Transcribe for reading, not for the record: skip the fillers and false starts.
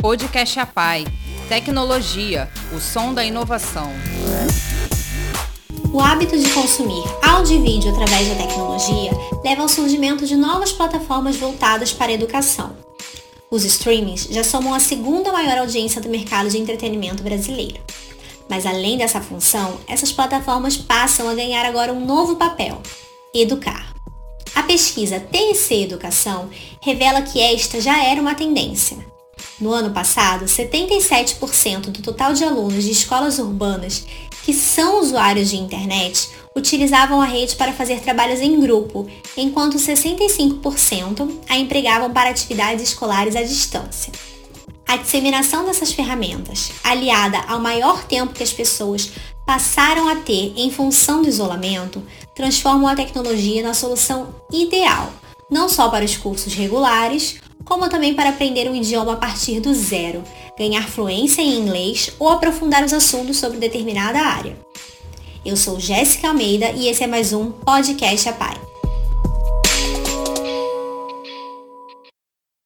Podcast APAI. Tecnologia, o som da inovação. O hábito de consumir áudio e vídeo através da tecnologia leva ao surgimento de novas plataformas voltadas para a educação. Os streamings já somam a segunda maior audiência do mercado de entretenimento brasileiro. Mas além dessa função, essas plataformas passam a ganhar agora um novo papel: educar. A pesquisa TEC Educação revela que esta já era uma tendência. No ano passado, 77% do total de alunos de escolas urbanas que são usuários de internet utilizavam a rede para fazer trabalhos em grupo, enquanto 65% a empregavam para atividades escolares à distância. A disseminação dessas ferramentas, aliada ao maior tempo que as pessoas passaram a ter em função do isolamento, transformam a tecnologia na solução ideal, não só para os cursos regulares, como também para aprender um idioma a partir do zero, ganhar fluência em inglês ou aprofundar os assuntos sobre determinada área. Eu sou Jéssica Almeida e esse é mais um Podcast APAI.